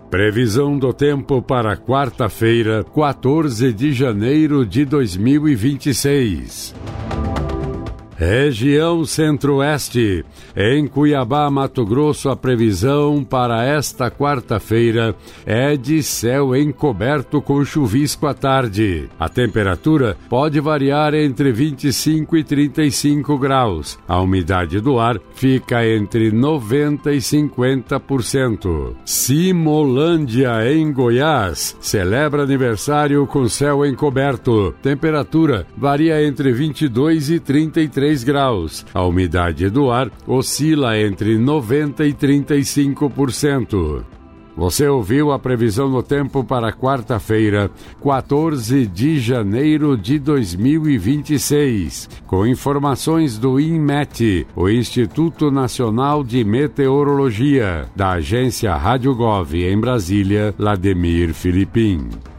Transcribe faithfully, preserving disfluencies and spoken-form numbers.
Previsão do tempo para quarta-feira, quatorze de janeiro de dois mil e vinte e seis. Região Centro-Oeste. Em Cuiabá, Mato Grosso, a previsão para esta quarta-feira é de céu encoberto com chuvisco à tarde. A temperatura pode variar entre vinte e cinco e trinta e cinco graus. A umidade do ar fica entre noventa e cinquenta por cento. Simolândia, em Goiás, celebra aniversário com céu encoberto. Temperatura varia entre vinte e dois e trinta e três graus. A umidade do ar oscila entre noventa e trinta e cinco por cento. Você ouviu a previsão do tempo para quarta-feira, quatorze de janeiro de dois mil e vinte e seis, com informações do INMET, o Instituto Nacional de Meteorologia, da agência Rádio Gov em Brasília, Lademir Filipim.